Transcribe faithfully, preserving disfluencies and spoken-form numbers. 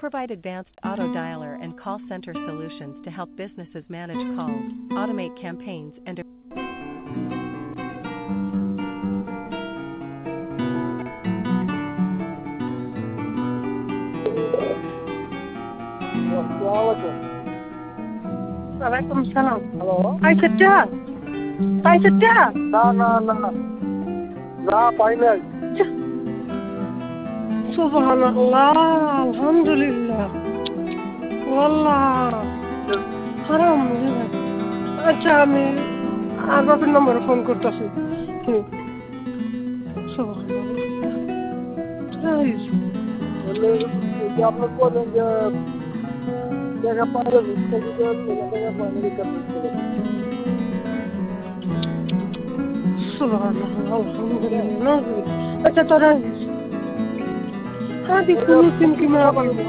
provide advanced auto dialer and call center solutions to help businesses manage calls, automate campaigns, and ওয়ালাইকুম সালাম। Hello, পাইছেটা পাইছেটা? না না না না পাই নাই। সুবহানাল্লাহ, আলহামদুলিল্লাহ, ওয়াল্লাহ হারাম। আচ্ছা, আমি আর বাপের নম্বরে ফোন করতেছি। হুম, সুবহানাল্লাহ। আপনি বলেন যে জায়গা পাইলে জায়গা পাইলে সুবহানাল্লাহ, আলহামদুলিল্লাহ। আচ্ছা, তোরা হ্যাঁ, কোনো সিম কিনা